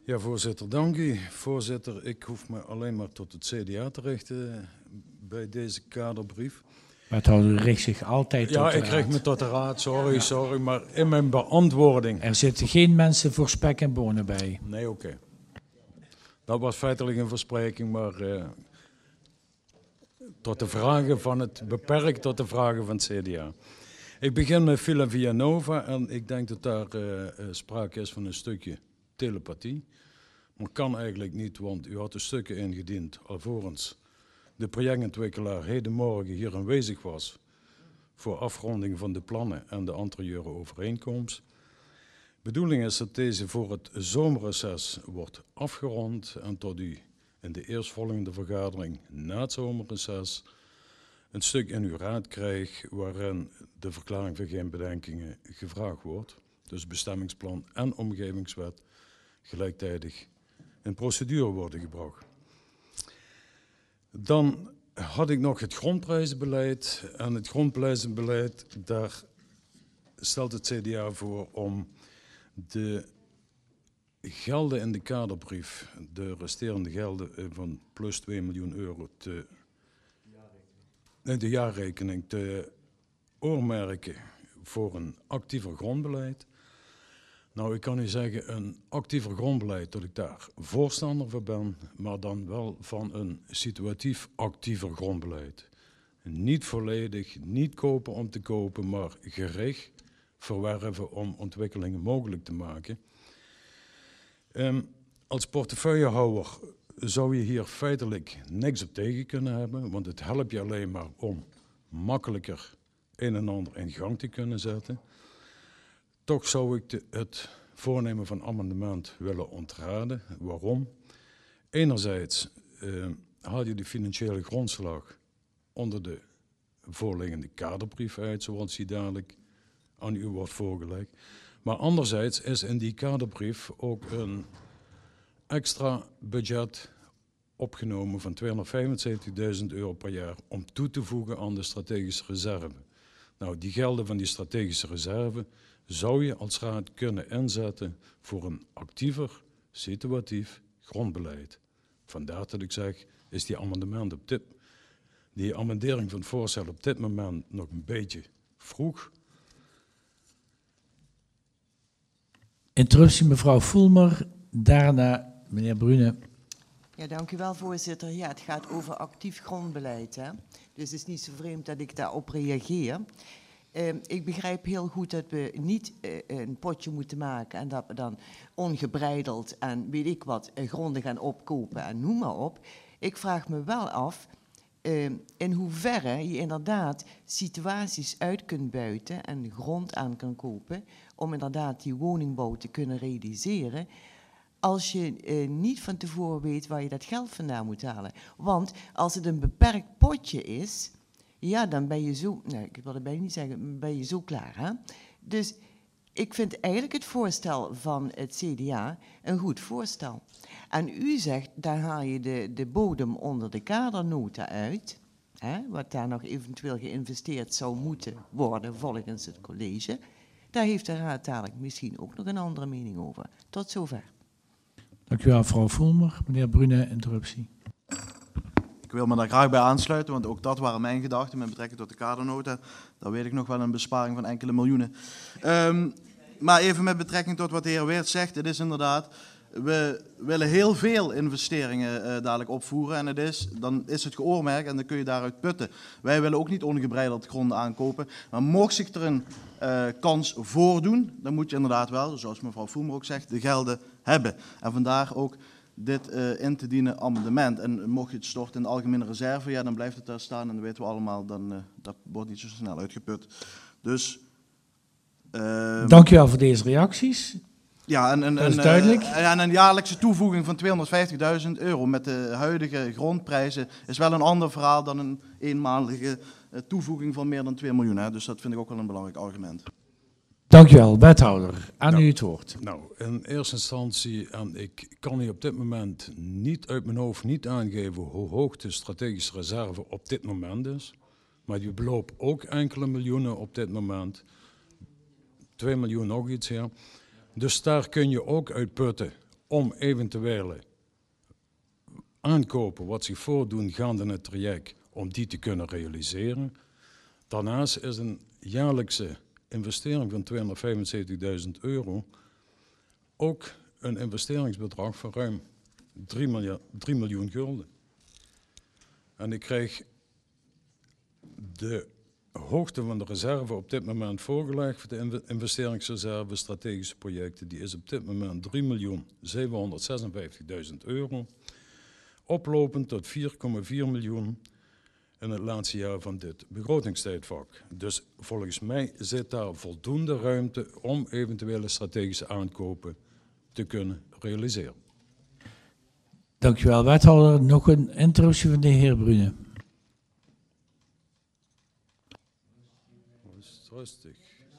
Ja, voorzitter, dank u. Voorzitter, ik hoef me alleen maar tot het CDA te richten bij deze kaderbrief. Wethouder richt zich altijd tot de raad. Ja, ik richt me tot de raad, sorry, maar in mijn beantwoording... Er zitten geen mensen voor spek en bonen bij. Nee, oké. Dat was feitelijk een verspreking, maar tot de vragen van het beperkt tot de vragen van het CDA. Ik begin met Villa Vianova en ik denk dat daar sprake is van een stukje telepathie. Maar kan eigenlijk niet, want u had de stukken ingediend alvorens de projectontwikkelaar hedenmorgen hier aanwezig was voor afronding van de plannen en de anterieure overeenkomst. De bedoeling is dat deze voor het zomerreces wordt afgerond en tot u in de eerstvolgende vergadering na het zomerreces een stuk in uw raad krijgt waarin de verklaring van geen bedenkingen gevraagd wordt. Dus bestemmingsplan en omgevingswet gelijktijdig in procedure worden gebracht. Dan had ik nog het grondprijzenbeleid. En het grondprijzenbeleid, daar stelt het CDA voor om de gelden in de kaderbrief, de resterende gelden van plus 2 miljoen euro, de jaarrekening te oormerken voor een actiever grondbeleid. Nou, ik kan u zeggen, een actiever grondbeleid, dat ik daar voorstander van ben, maar dan wel van een situatief actiever grondbeleid. Niet volledig, niet kopen om te kopen, maar gericht verwerven om ontwikkelingen mogelijk te maken. Als portefeuillehouder zou je hier feitelijk niks op tegen kunnen hebben, want het helpt je alleen maar om makkelijker een en ander in gang te kunnen zetten. Toch zou ik het voornemen van amendement willen ontraden. Waarom? Enerzijds haal je de financiële grondslag onder de voorliggende kaderbrief uit, zoals die dadelijk aan u wordt voorgelegd. Maar anderzijds is in die kaderbrief ook een extra budget opgenomen van €275.000 per jaar om toe te voegen aan de strategische reserve. Nou, die gelden van die strategische reserve zou je als raad kunnen inzetten voor een actiever, situatief grondbeleid. Vandaar dat ik zeg, is die amendering van het voorstel op dit moment nog een beetje vroeg. Interruptie mevrouw Voelmer, daarna meneer Brune. Ja, dank u wel, voorzitter. Ja, het gaat over actief grondbeleid, hè? Dus het is niet zo vreemd dat ik daarop reageer. Ik begrijp heel goed dat we niet een potje moeten maken en dat we dan ongebreideld en weet ik wat gronden gaan opkopen en noem maar op. Ik vraag me wel af in hoeverre je inderdaad situaties uit kunt buiten en grond aan kan kopen om inderdaad die woningbouw te kunnen realiseren, als je niet van tevoren weet waar je dat geld vandaan moet halen. Want als het een beperkt potje is, ja, dan ben je zo, nee, ik wil het bijna niet zeggen, ben je zo klaar. Hè? Dus ik vind eigenlijk het voorstel van het CDA een goed voorstel. En u zegt, daar haal je de bodem onder de kadernota uit, hè, wat daar nog eventueel geïnvesteerd zou moeten worden volgens het college. Daar heeft de raad dadelijk misschien ook nog een andere mening over. Tot zover. Dank u wel, mevrouw Voelmer. Meneer Brune, interruptie. Ik wil me daar graag bij aansluiten, want ook dat waren mijn gedachten met betrekking tot de kadernota. Daar weet ik nog wel een besparing van enkele miljoenen. Maar even met betrekking tot wat de heer Weert zegt, het is inderdaad, we willen heel veel investeringen dadelijk opvoeren en dan is het geoormerkt en dan kun je daaruit putten. Wij willen ook niet ongebreideld gronden aankopen, maar mocht zich er een kans voordoen, dan moet je inderdaad wel, zoals mevrouw Voelmer ook zegt, de gelden hebben. En vandaar ook dit in te dienen amendement. En mocht je het storten in de algemene reserve, ja, dan blijft het daar staan en dat weten we allemaal, dat wordt niet zo snel uitgeput. Dus... Dank u wel voor deze reacties. Ja, dat is duidelijk. En een jaarlijkse toevoeging van €250.000 met de huidige grondprijzen is wel een ander verhaal dan een eenmalige toevoeging van meer dan 2 miljoen. Hè. Dus dat vind ik ook wel een belangrijk argument. Dank u wel, wethouder. Aan u het woord. Nou, in eerste instantie, en ik kan hier op dit moment niet uit mijn hoofd niet aangeven hoe hoog de strategische reserve op dit moment is. Maar die beloopt ook enkele miljoenen op dit moment. 2 miljoen nog iets, ja. Dus daar kun je ook uit putten om eventuele aankopen wat zich voordoen gaande het traject, om die te kunnen realiseren. Daarnaast is een jaarlijkse investering van €275.000 ook een investeringsbedrag van ruim 3 miljoen gulden. En ik krijg de hoogte van de reserve op dit moment voorgelegd voor de investeringsreserve strategische projecten. Die is op dit moment €3.756.000, oplopend tot 4,4 miljoen in het laatste jaar van dit begrotingstijdvak. Dus volgens mij zit daar voldoende ruimte om eventuele strategische aankopen te kunnen realiseren. Dank u wel, wethouder. Nog een interruptie van de heer Brune. Rustig.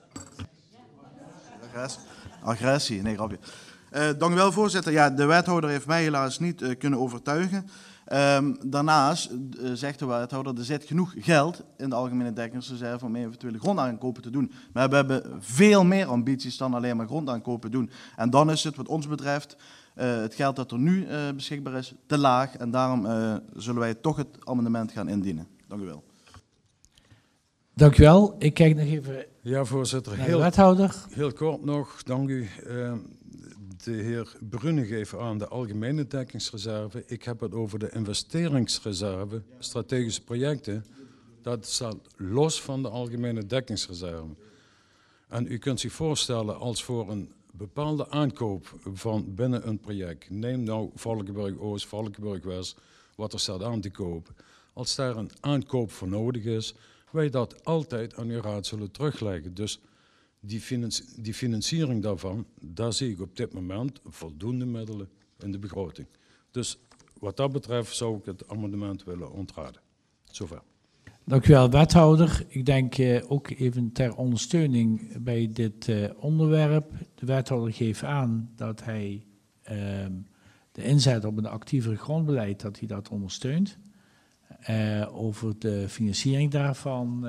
Agressie, nee, grapje. Dank u wel, voorzitter. Ja, de wethouder heeft mij helaas niet kunnen overtuigen. Daarnaast zegt de wethouder, er zit genoeg geld in de algemene dekkingsreserve om eventuele grondaankopen te doen. Maar we hebben veel meer ambities dan alleen maar grondaankopen doen. En dan is het wat ons betreft het geld dat er nu beschikbaar is te laag. En daarom zullen wij toch het amendement gaan indienen. Dank u wel. Dank u wel. Ik kijk nog even Ja, voorzitter. naar de wethouder. Heel kort nog, dank u. De heer Brune geeft aan de algemene dekkingsreserve. Ik heb het over de investeringsreserve, strategische projecten. Dat staat los van de algemene dekkingsreserve. En u kunt zich voorstellen als voor een bepaalde aankoop van binnen een project, neem nou Valkenburg Oost, Valkenburg West, wat er staat aan te kopen. Als daar een aankoop voor nodig is, wij dat altijd aan uw raad zullen terugleggen. Dus die financiering daarvan, daar zie ik op dit moment voldoende middelen in de begroting. Dus wat dat betreft zou ik het amendement willen ontraden. Zover. Dank u wel, wethouder. Ik denk ook even ter ondersteuning bij dit onderwerp. De wethouder geeft aan dat hij de inzet op een actiever grondbeleid, dat hij dat ondersteunt. Over de financiering daarvan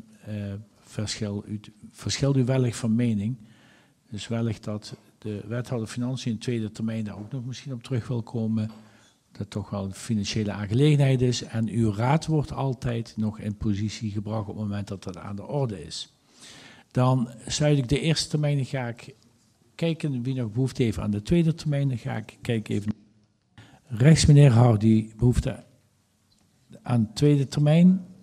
verschilt u wellicht van mening. Dus wellicht dat de wethouder Financiën in tweede termijn daar ook nog misschien op terug wil komen. Dat toch wel een financiële aangelegenheid is. En uw raad wordt altijd nog in positie gebracht op het moment dat dat aan de orde is. Dan sluit ik de eerste termijn. Dan ga ik kijken wie nog behoefte heeft aan de tweede termijn. Dan ga ik kijken even rechts, meneer Hardy, behoefte aan de tweede termijn.